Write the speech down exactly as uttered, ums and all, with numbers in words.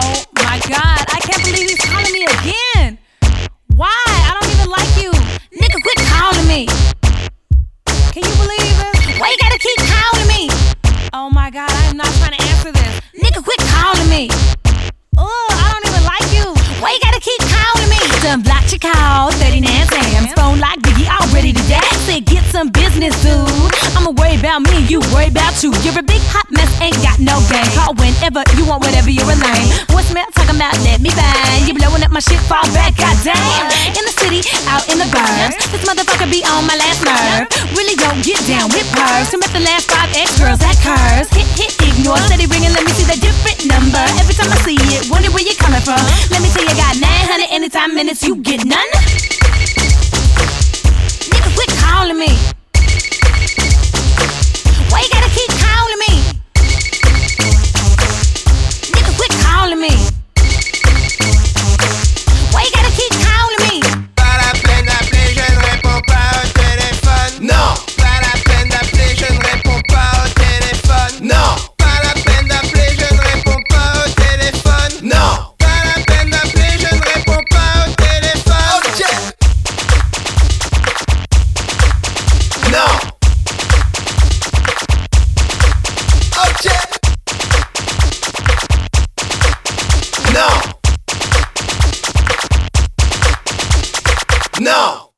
Oh my God, I can't believe he's calling me again. Why? I don't even like you. Nigga, quit calling me. Can you believe it? Why you gotta keep calling me? Oh my God, I am not trying to answer this. Nigga, quit calling me. Ugh, I don't even like you. Why you gotta keep calling me? Done blocked your call, thirty-nine Sam's. Phone like Biggie, all ready to die. Said get some business, dude. I'ma worry about me, you worry about you. You're a big hot mess, ain't got no game. Call whenever you want, whatever you're a lame. Voicemail talking about let me bang. You blowing up my shit, fall back, goddamn. In the city, out in the burbs. This motherfucker be on my last nerve. Really don't get down with purrs. Some the last five ex-girls that curves. Hit, hit, ignore, steady ringing, let me see the different number. Every time I see it, wonder where you're coming from. Let me tell you, got nine hundred anytime minutes, you get none. Nigga, quit calling me. Why you gotta keep calling me? Nigga, quit calling me. Why you gotta keep calling me? Pas la peine d'appeler, je ne réponds pas au téléphone. Non. Pas la peine d'appeler, je ne réponds pas au téléphone. Non. Pas la peine d'appeler, je ne réponds pas au téléphone. Non. Pas la peine d'appeler, je ne réponds pas au téléphone. Oh shit. Non. Oh shit. Non. Non.